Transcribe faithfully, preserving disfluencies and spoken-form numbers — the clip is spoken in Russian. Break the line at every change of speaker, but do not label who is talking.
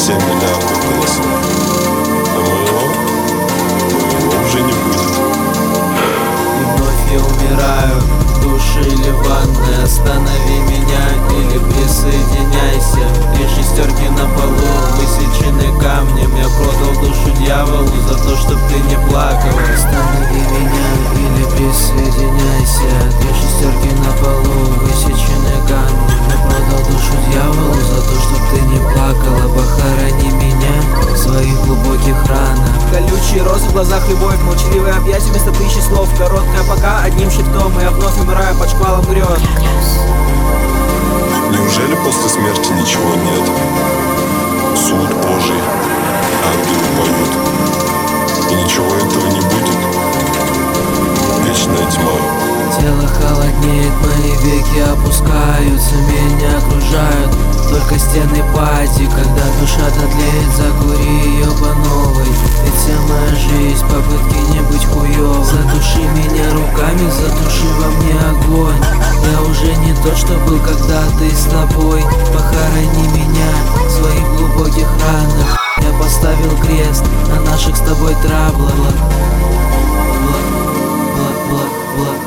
семь миллиардов голосов. А моего, моего уже не будет.
И вновь я умираю, душ или ванной. Останови меня или присоединяйся. Три шестерки на полу, высечены камнем. Я продал душу дьяволу за то, чтоб ты не плакала. Останови меня или присоединяйся. Три шестерки на полу, высечены камнем. Я продал душу дьяволу за то, чтоб ты не плакала. Похорони меня в своих глубоких ранах.
Колючие розы в глазах, любовь, молчаливые объятия вместо тысячи слов. Короткая пока, одним шрифтом, и я вновь умираю под шквалом грез.
Неужели после смерти ничего нет? Суд Божий, ангелы поют, и ничего этого не будет. Вечная тьма.
Тело холоднеет, мои веки опускаются, меня окружают только стены пати. Когда душа дотлеет, закури ее по новой. Ведь вся моя жизнь попытки не быть хуёвым. Задуши меня руками, затуши во мне огонь. Я уже не тот, что был когда-то и с тобой. Похорони меня в своих глубоких ранах. Я поставил крест на наших с тобой траблах. Бла, бла, бла, бла.